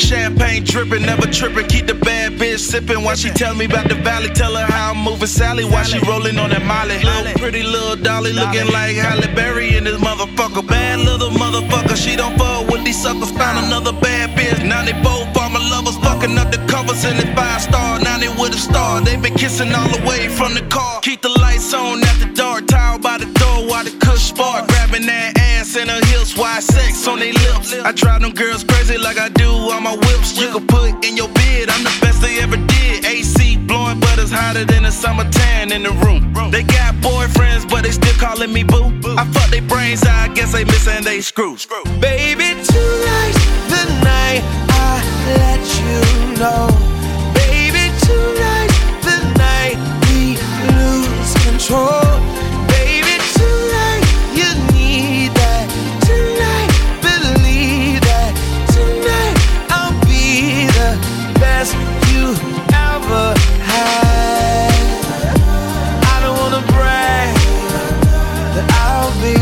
champagne dripping, never tripping. Keep the bad bitch sipping while she tell me about the valley. Tell her how I'm moving Sally while she rolling on that Molly. Little pretty little Dolly looking like Halle Berry in this motherfucker. Bad little motherfucker, she don't fuck with these suckers. Found another bad bitch. Now they both are my lovers, fucking up the covers in the 5-star. Now they with a star. They been kissing all the way from the car. Keep the lights on at the dark. Towel by the door while the cush spark. Grabbing that ass in her hips, wide sex on they lips. I drive them girls crazy like I do on my whips. You can put in your bed, I'm the best they ever did. AC blowing, but it's hotter than a summer tan in the room. They got boyfriends, but they still calling me boo. I fuck they brains out, I guess they missing they screws. Baby, tonight's the night I let you know. Baby, tonight's the night we lose control. Baby, tonight you need that. Tonight, believe that. Tonight I'll be the best you ever had. I don't wanna brag, but I'll be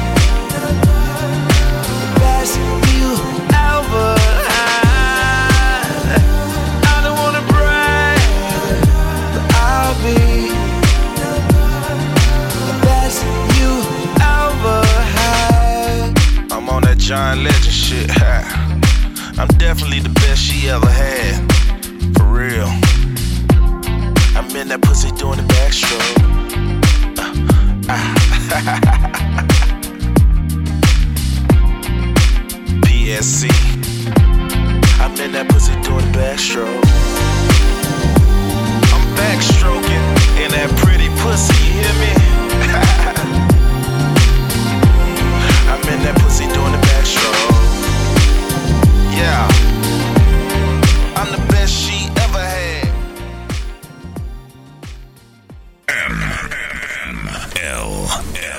the best you ever had. I don't wanna brag, but I'll be the best you ever had. I'm on that John Legend shit. I'm definitely the best she ever had. For real. I'm in that pussy doing the backstroke. PSC. I'm in that pussy doing the backstroke. I'm backstroking in that pretty pussy, you hear me? I'm in that pussy doing the backstroke. Yeah. I'm the best she ever had. ML.